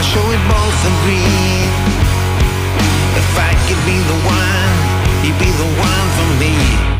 sure we both agree. If I could be the one, you'd be the one for me.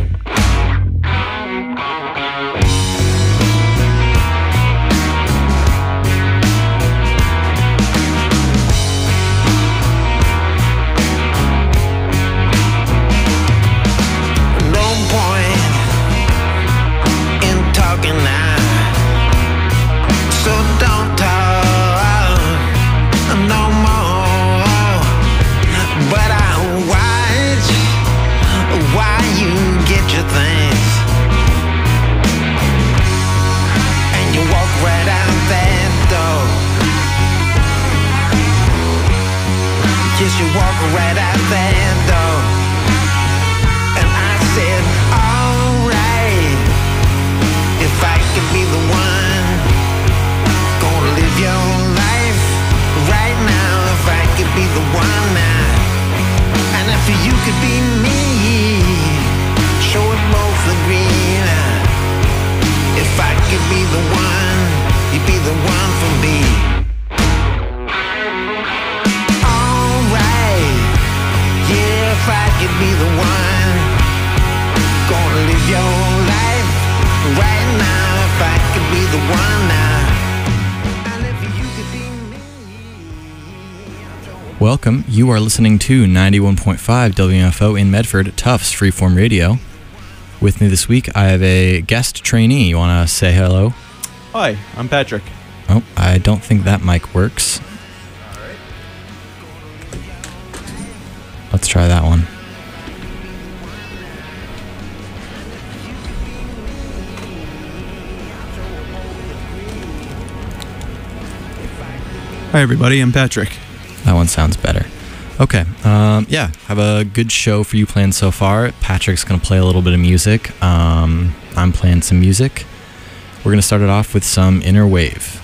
No point in talking now, so don't talk no more. But I watch why you get your things, and you walk right out that door. Yes, you walk right out that door. And I said, alright, if I could be the one, gonna live your life right now. If I could be the one now, and if you could be me, sure we both agree now. If I could be the one, you'd be the one for me. Alright, yeah, if I could be the one, gonna live your life right now. If I could be the one now, and if you could be me. Welcome. You are listening to 91.5 WFO in Medford, Tufts Freeform Radio. With me this week, I have a guest trainee. You want to say hello? Hi, I'm Patrick. Oh, I don't think that mic works. Let's try that one. Hi, everybody. I'm Patrick. That one sounds better. Okay, yeah, have a good show for you planned so far. Patrick's going to play a little bit of music. I'm playing some music. We're going to start it off with some Inner Wave.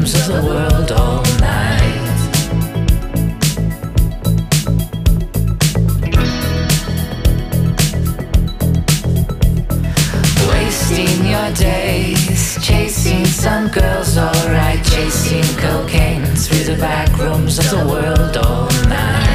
rooms of the world all night. Wasting your days, chasing some girls, alright, chasing cocaine through the back rooms of the world all night.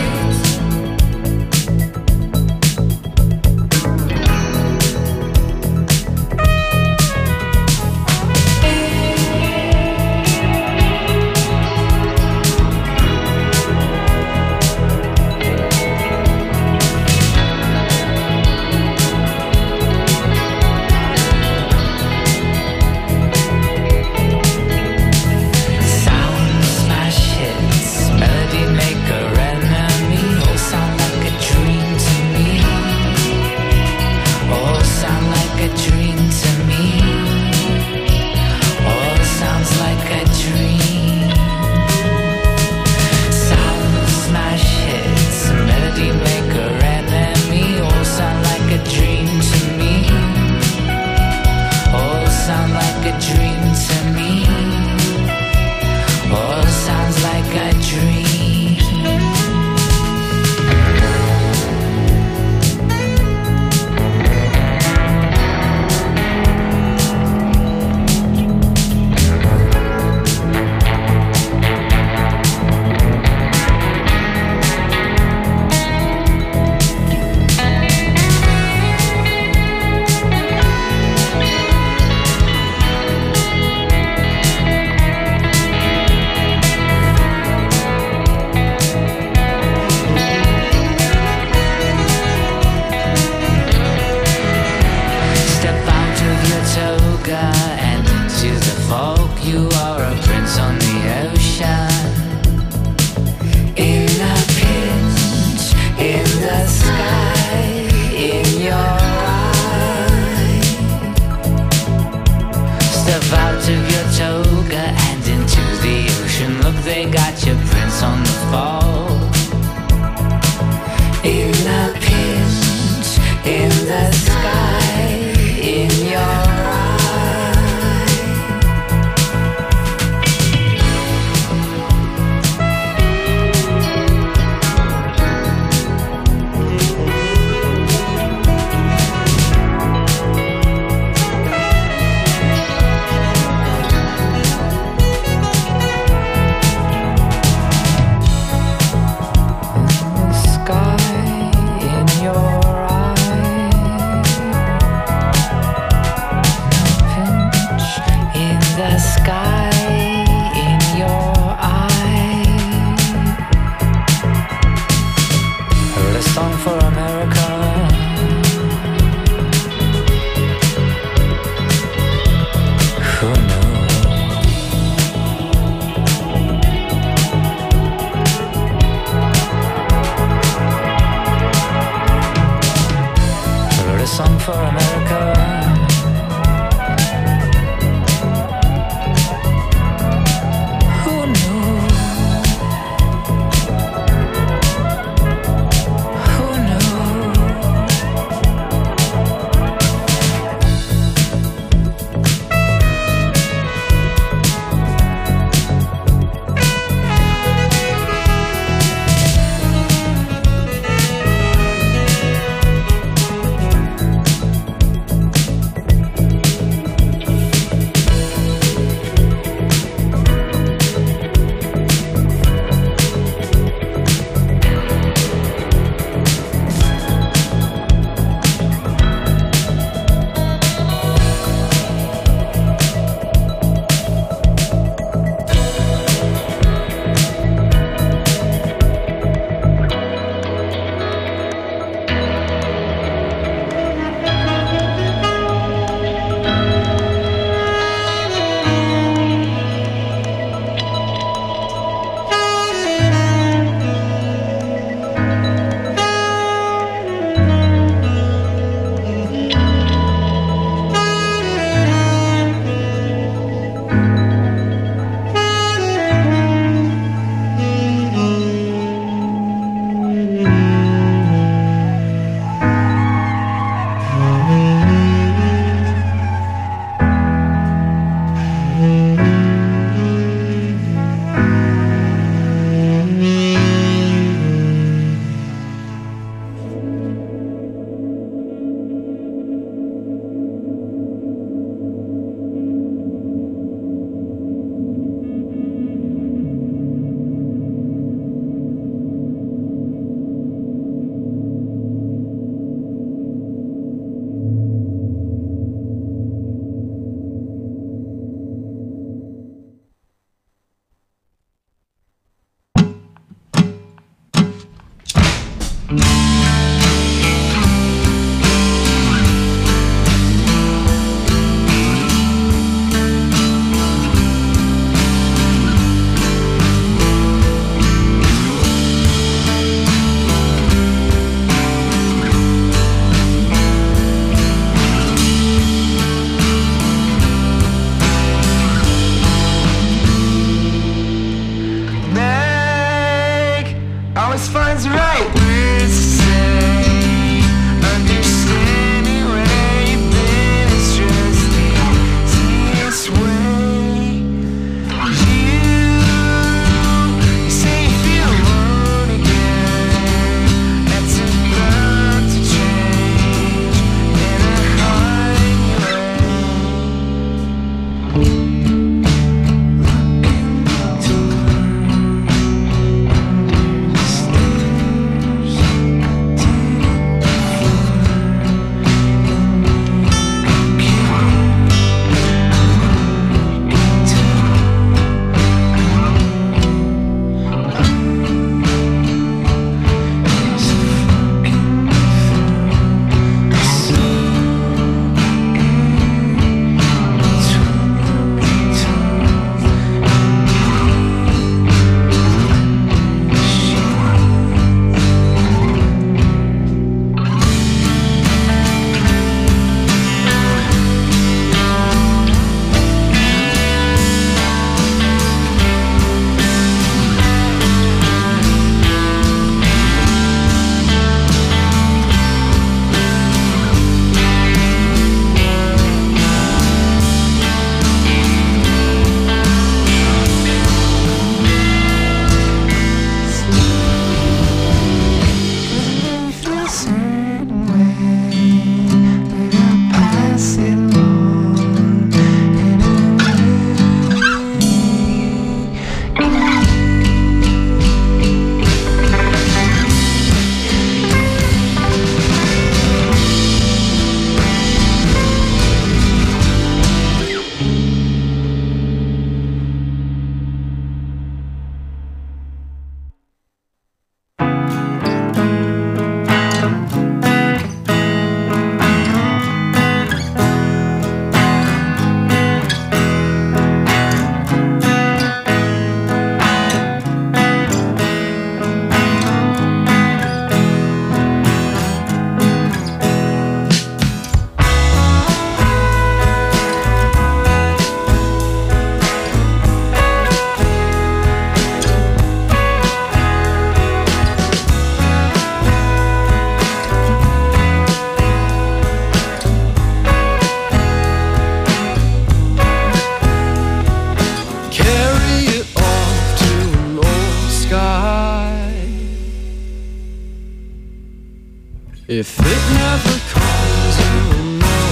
If it never comes, you'll know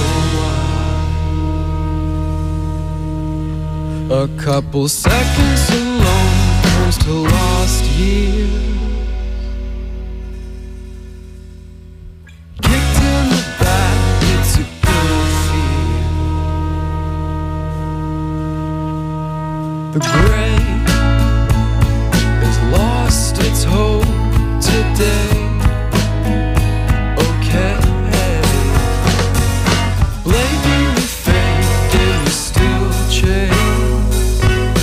why. A couple seconds alone turns to lost years. Kicked in the back, it's a good feel. The gray has lost its hope today. Blatantly fake in the steel chase.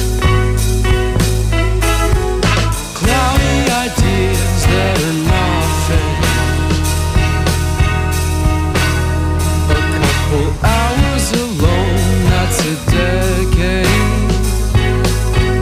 Cloudy ideas that are not fake. A couple hours alone, that's a decade.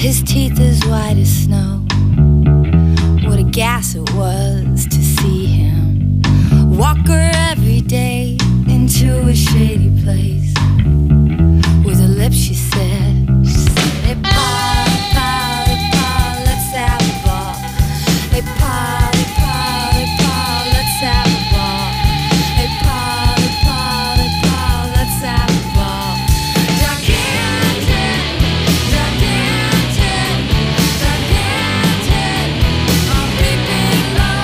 his teeth as white as snow. What a gas it was to see him walk her every day into a shady place. With her lips she said, hey Paul, Paul, Paul, let's have a ball. Hey Paul, Paul, Paul, let's have a ball. Hey Paul, Paul, Paul, let's have a ball. Gigantic, gigantic, gigantic, a weeping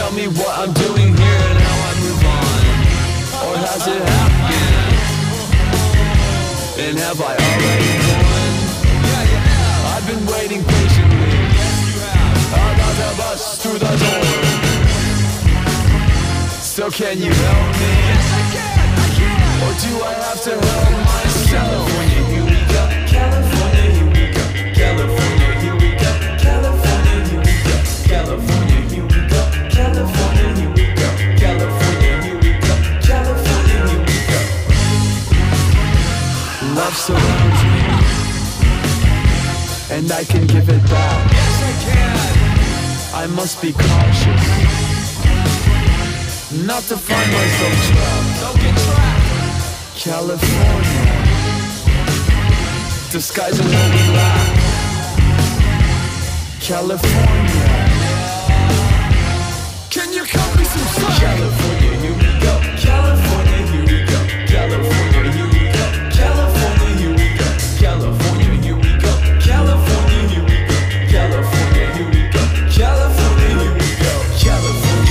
tell me what I'm doing here and how I move on? Or has it happened? And have I already won? I've been waiting patiently. Another bus through the door. So can you help me? Yes, I can. Or do I have to help myself? California, here we go. California, here we go. California, here we go. California, here we go. California, here we go. California, here we go. California, here we go. California, here we go. Love surrounds me, and I can give it back. Yes, I can. I must be cautious, not to find myself trapped. Don't get trapped. California, disguising what we lack. California, can you cut me some slack? California, here we go. California, here we go. California, here we go. California, here we go. California, here we go. California, here we go. California, here we go. California, here we go. California,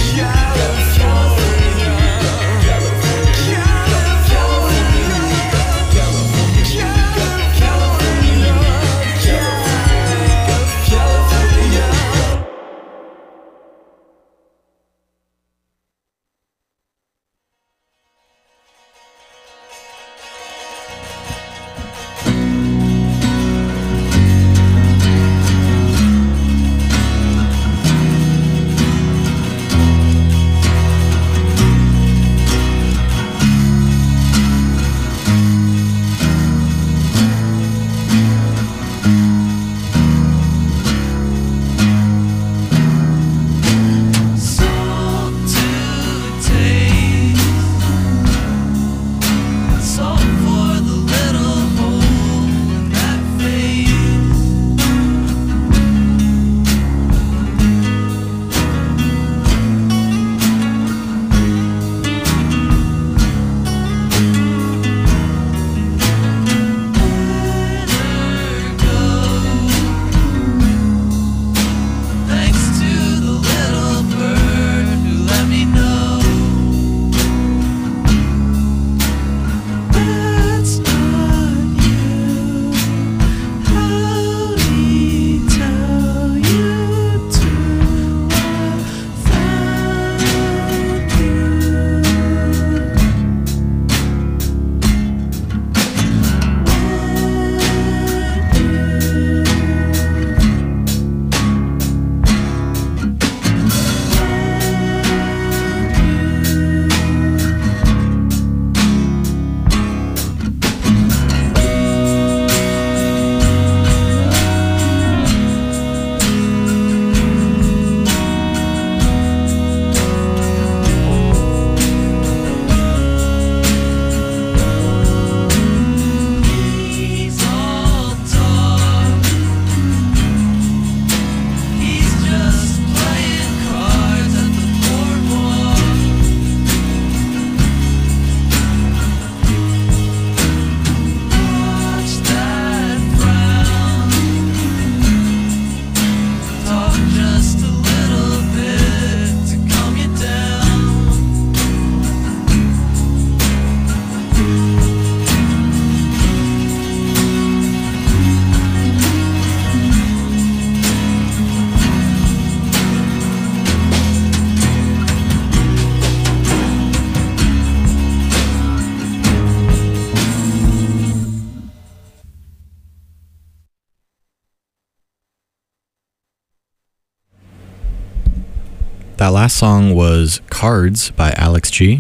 That last song was Cards by Alex G.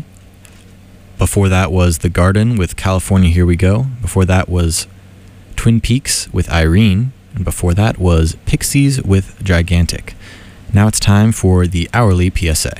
Before that was The Garden with California Here We Go. Before that was Twin Peaks with Irene. And before that was Pixies with Gigantic. Now it's time for the hourly PSA.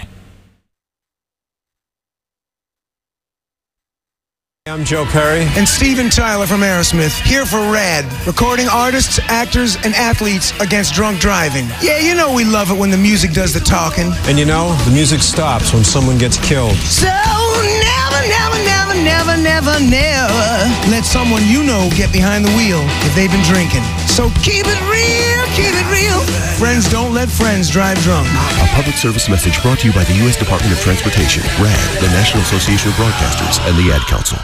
I'm Joe Perry. And Steven Tyler from Aerosmith, here for RAD, recording artists, actors, and athletes against drunk driving. Yeah, you know we love it when the music does the talking. And you know, the music stops when someone gets killed. So never, never, never, never, never, never let someone you know get behind the wheel if they've been drinking. So keep it real, keep it real. Friends don't let friends drive drunk. A public service message brought to you by the U.S. Department of Transportation, RAD, the National Association of Broadcasters, and the Ad Council.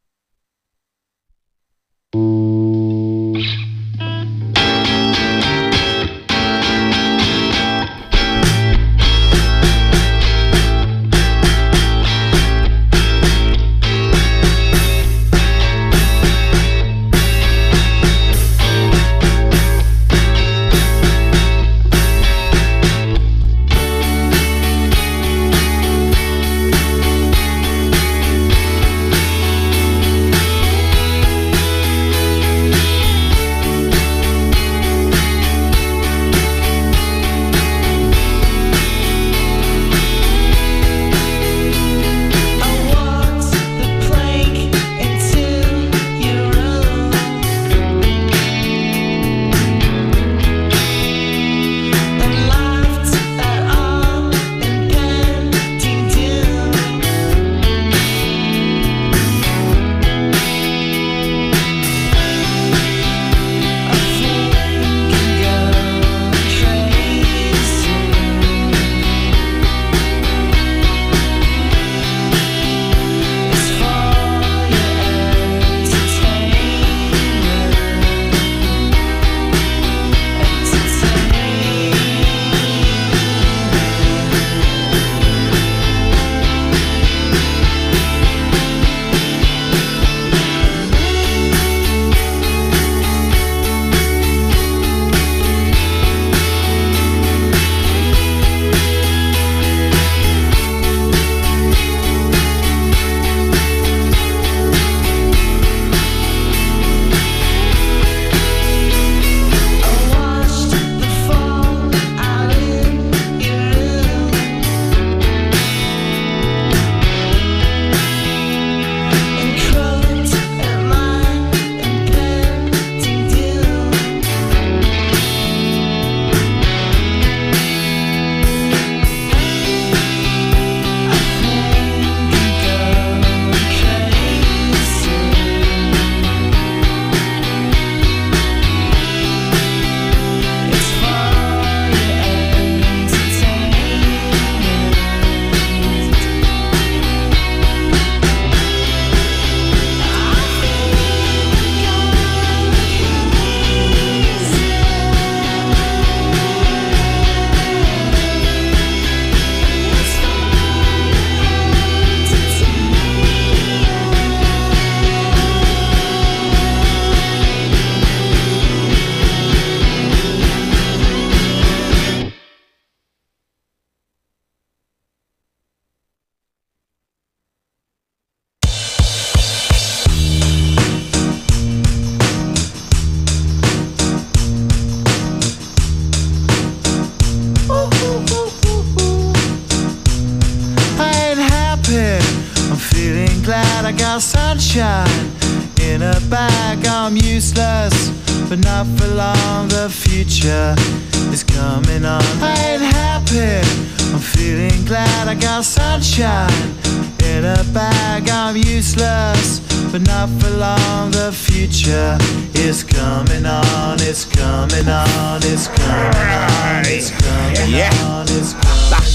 sunshine in a bag. I'm useless, but not for long. The future is coming on. I ain't happy, I'm feeling glad. I got sunshine in a bag. I'm useless, but not for long. The future is coming on. It's coming on. It's coming on. It's coming on. It's coming on.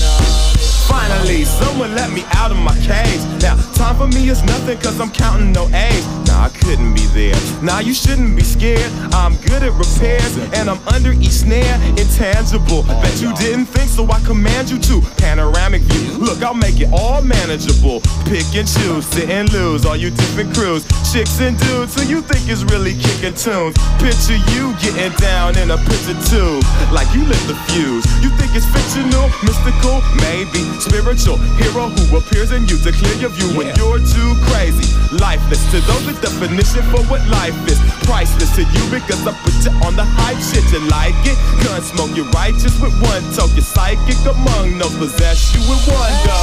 Finally, someone let me out of my cage. Now, time for me is nothing cause I'm counting no A's. Nah, I couldn't be there. Nah, you shouldn't be scared. I'm good at repairs and I'm under each snare. Intangible, bet you didn't think, so I command you to. Panoramic view, look, I'll make it all manageable. Pick and choose, sit and lose, all you different crews. Chicks and dudes who you think is really kicking tunes. Picture you getting down in a picture tube, like you lit the fuse. You think it's fictional, mystical, maybe spiritual hero who appears in you to clear your view when you're too crazy. Lifeless to those, the definition for what life is. Priceless to you because I put you on the hype shit. You like it? Gun smoke, you're righteous with one toke. You're psychic among those, possess you with one go.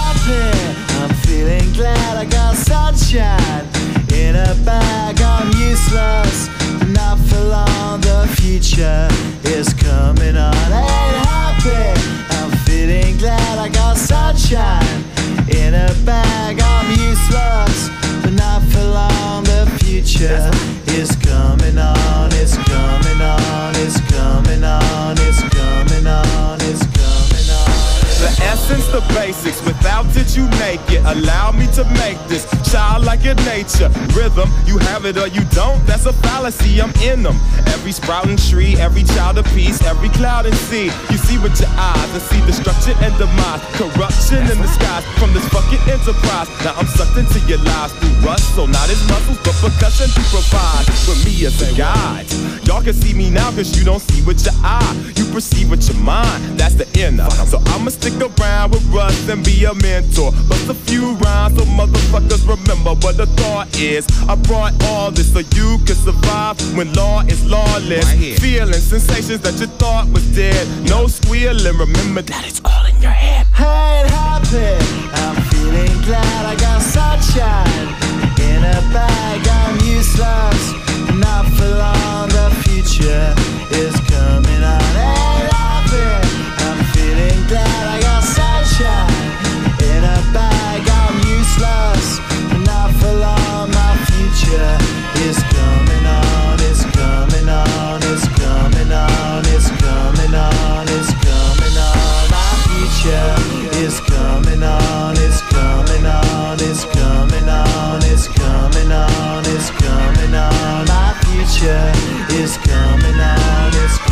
I'm feeling glad. I got sunshine in a bag. I'm useless, not for long. The future is coming on. I ain't happy, I'm feeling glad. I got sunshine in a bag. I'm useless, but not for long. The future is coming on. It's coming on. allow me to make this childlike in nature. Rhythm, you have it or you don't, that's a fallacy, I'm in them. Every sprouting tree, every child of peace, every cloud and sea. You see with your eyes and see destruction and demise, corruption in the skies from this fucking enterprise. Now I'm sucked into your lives through rust, so not as muscles, but percussion to provide for me as a guide. Y'all can see me now cause you don't see with your eye, you perceive with your mind, that's the inner. So I'ma stick around with Russ and be a mentor. Bust a few rhymes so motherfuckers remember what the thought is. I brought all this so you can survive when law is lawless. Feeling sensations that you thought was dead. No squealing, remember that it's all in your head. Hey, it happened. I'm feeling glad I got sunshine in a bag. I'm useless, not for long. The future is coming on. Hey, it happened. I'm feeling glad I got sunshine in a bag. I'm useless, not for long. My future is coming on. It's coming on. It's coming on. It's coming on. It's coming on. My future is coming on. It's coming on. It's coming on. It's coming on. It's coming on. My future is coming on. It's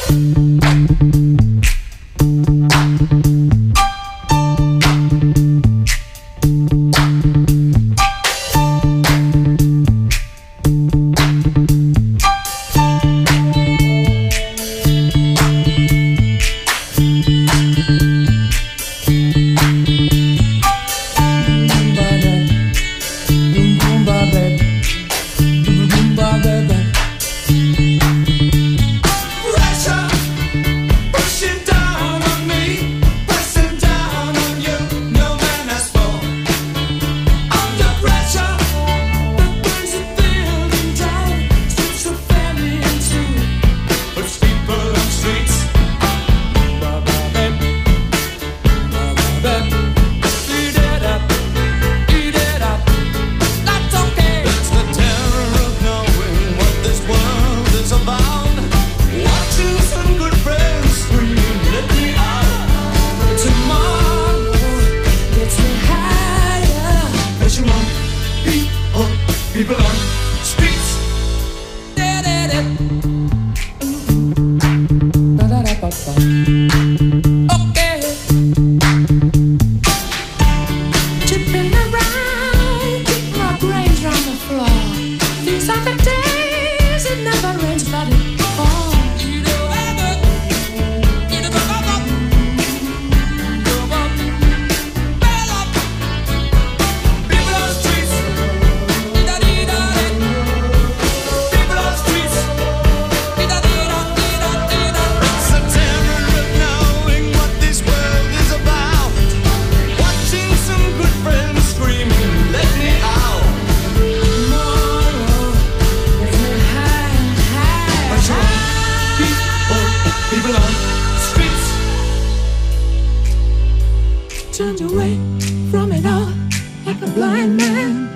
turned away from it all like a blind man.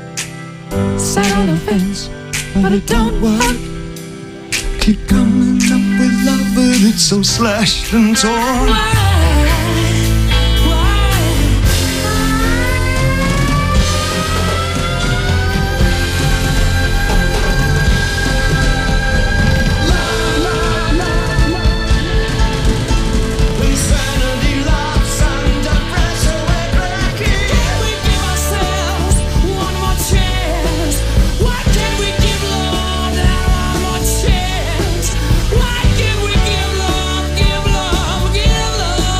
Sat on the fence, but it don't work. Keep coming up with love, but it's so slashed and torn. Give love,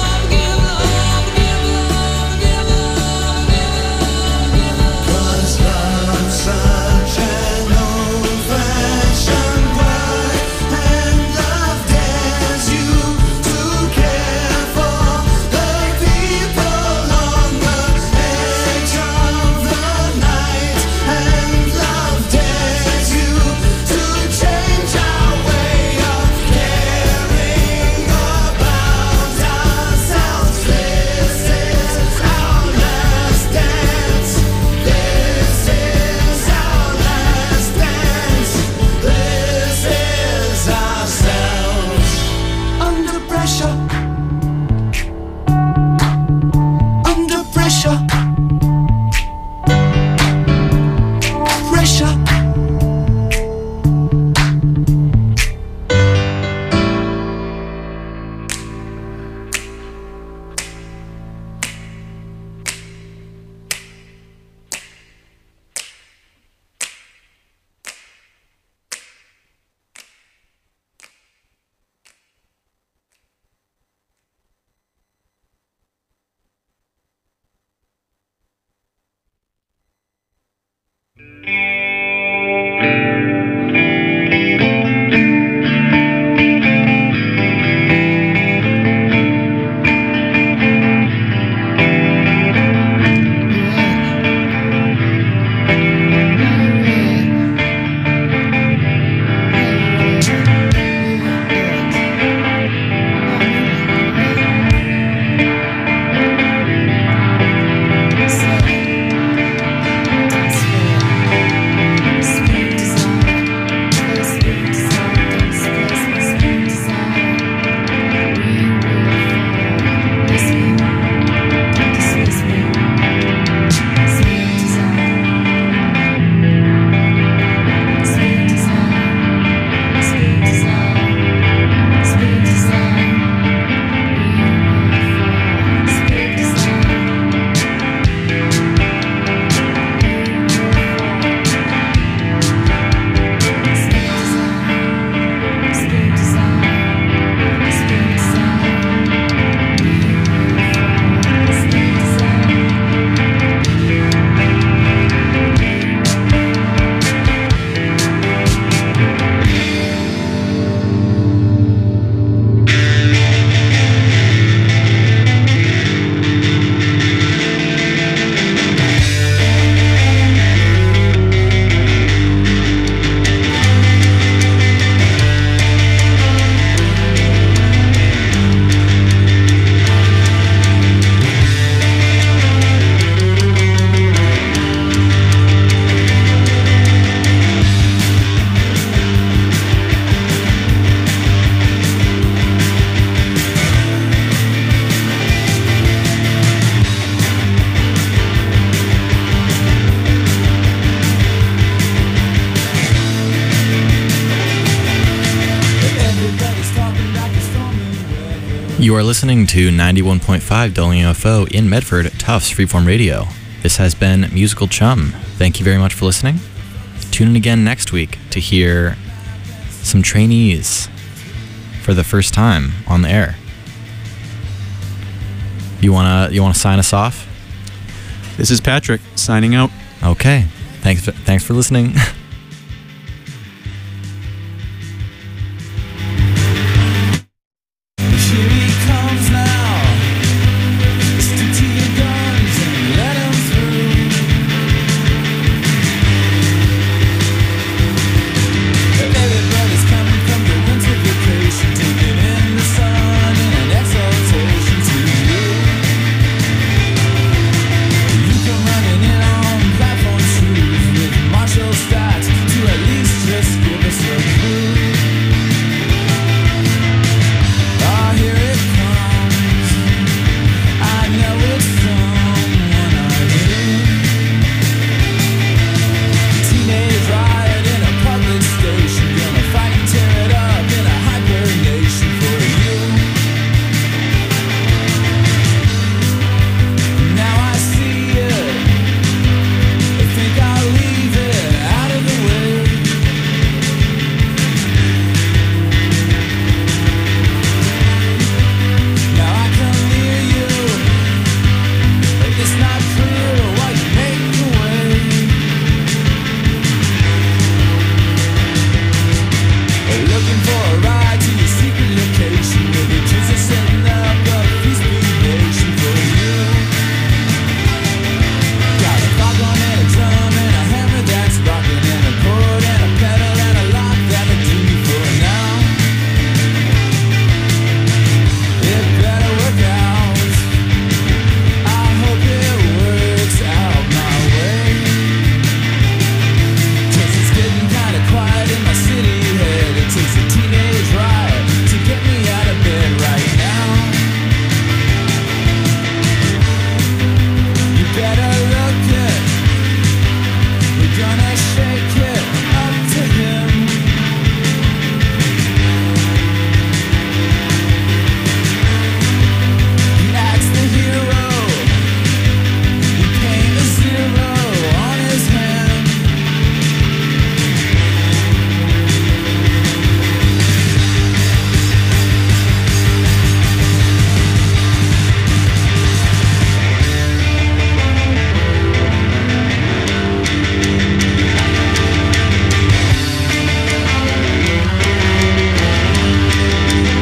You are listening to 91.5 WFO in Medford, Tufts Freeform Radio. This has been Musical Chum. Thank you very much for listening. Tune in again next week to hear some trainees for the first time on the air. You wanna sign us off? This is Patrick signing out. Okay. Thanks for listening.